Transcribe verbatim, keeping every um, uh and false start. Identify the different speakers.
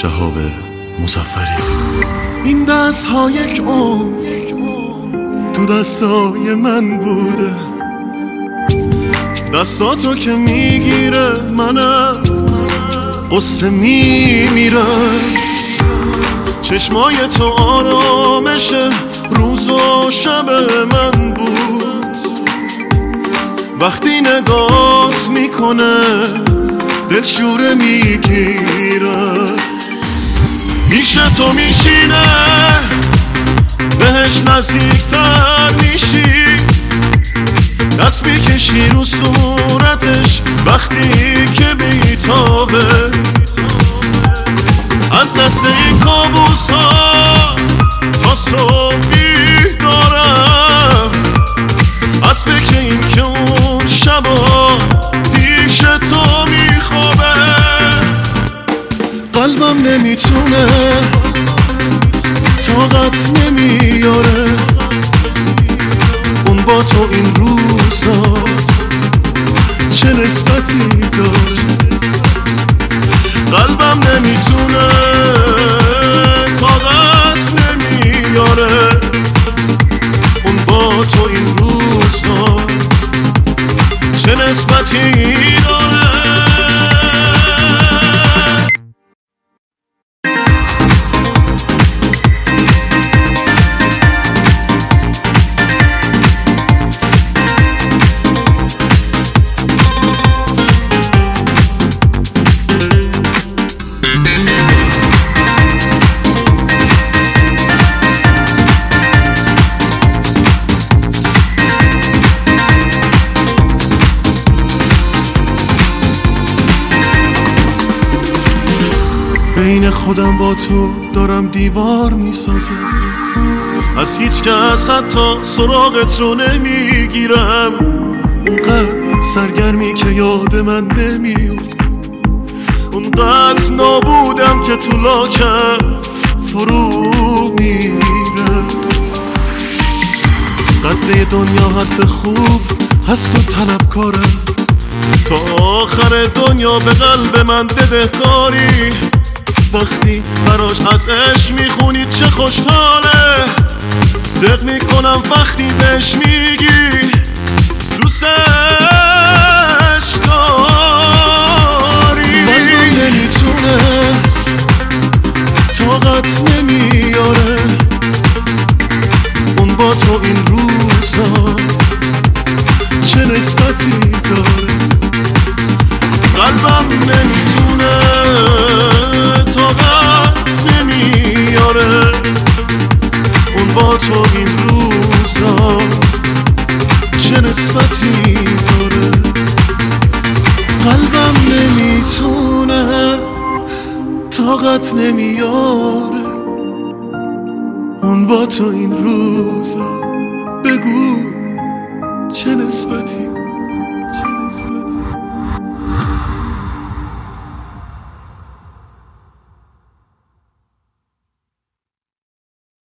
Speaker 1: شهاب مظفری.
Speaker 2: این دست ها یک عمر تو دستای من بوده، دستاتو که میگیره منم قصه میمیرم. چشمای تو آرامش روز و شب من بود، وقتی نگات میکنه دلشوره میگیره. میشه تو میشینه بهش نزدیکتر میشی، دست میکشی رو صورتش وقتی که بیتابه. از دست این کابوس ها تا صبح بیدارم، از فکر این که اون شبا پیش تو میخوابه. قلبم نمیتونه طاقت نمیاره اون با تو این روزا چه نسبتی داره. قلبم نمیتونه طاقت نمیاره اون با تو این روزا چه نسبتی داره. بین خودم با تو دارم دیوار میسازم، از هیچ کس حتی سراغت رو نمیگیرم. اونقدر سرگرمی که یاد من نمیافتم، اونقدر نابودم که تو لاکم فرو میرم. قدر دنیا حد خوب هست و طلبکارم، تا آخر دنیا به قلب من بدهکاری. وقتی براش از عشق میخونی چه خوشحاله، دق میکنم وقتی بهش میگی دوستش داری. قلبم نمیتونه طاقت نمیاره اون با تو این روزا چه نسبتی داره. قلبم نمیتونه طاقت نمیاره اون با تو این روزا چه نسبتی داره. قلبم نمیتونه طاقت نمیاره اون با تو این روزا بگو چه نسبتی